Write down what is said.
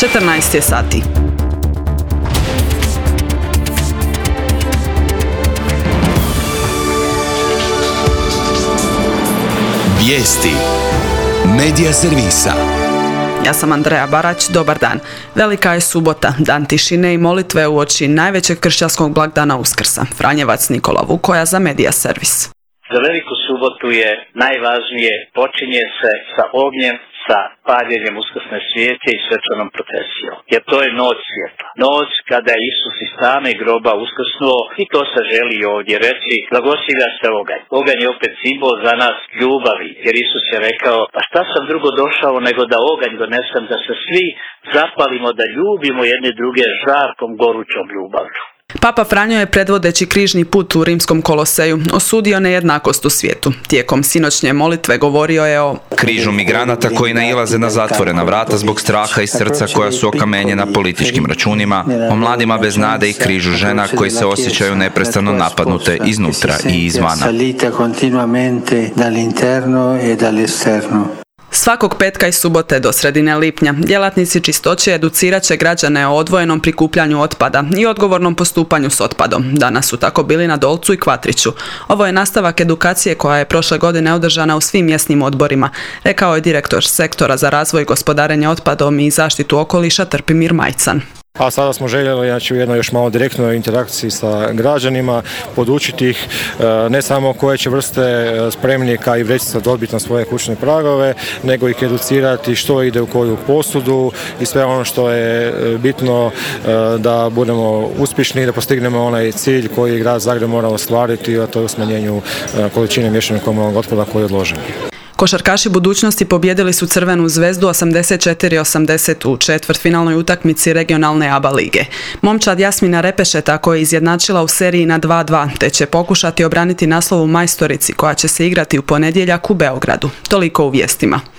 14 je sati. Vijesti Medija servisa. Ja sam Andreja Barać, dobar dan. Velika je subota, dan tišine i molitve uoči najvećeg kršćanskog blagdana Uskrsa. Franjevac Nikola Vukoja za Medija servis. Za veliku subotu je najvažnije, počinje se sa ognjem, sa paljenjem uskrsne svijeće i svečanom procesijom. Jer to je noć svjetla. Noć kada je Isus iz same groba uskrsnuo i to se želi ovdje reći, blagosilja se oganj. Oganj je opet simbol za nas ljubavi, jer Isus je rekao, pa šta sam drugo došao nego da oganj donesem, da se svi zapalimo, da ljubimo jedne druge žarkom, gorućom ljubavlju. Papa Franjo je predvodeći križni put u Rimskom koloseju osudio nejednakost u svijetu. Tijekom sinoćnje molitve govorio je o križu migranata koji nailaze na zatvorena vrata zbog straha i srca koja su okamenjena političkim računima, o mladima bez nade i križu žena koji se osjećaju neprestano napadnute iznutra i izvana. Svakog petka i subote do sredine lipnja djelatnici čistoće educirat će građane o odvojenom prikupljanju otpada i odgovornom postupanju s otpadom. Danas su tako bili na Dolcu i Kvatriću. Ovo je nastavak edukacije koja je prošle godine održana u svim mjesnim odborima, rekao je direktor sektora za razvoj i gospodarenje otpadom i zaštitu okoliša Trpimir Majcan. A sada smo željeli u jednoj još malo direktnoj interakciji sa građanima, podučiti ih ne samo koje će vrste spremnika i vrećica dobiti na svoje kućne pragove, nego ih educirati što ide u koju posudu i sve ono što je bitno da budemo uspješni i da postignemo onaj cilj koji grad Zagreb mora ostvariti, a to je u smanjenju količine miješanog komunalnog otpada koji je odložen. Košarkaši budućnosti pobijedili su Crvenu zvezdu 84-80 u četvrtfinalnoj utakmici regionalne ABA lige. Momčad Jasmina Repešeta koja je izjednačila u seriji na 2:2 te će pokušati obraniti naslov u majstorici koja će se igrati u ponedjeljak u Beogradu. Toliko u vijestima.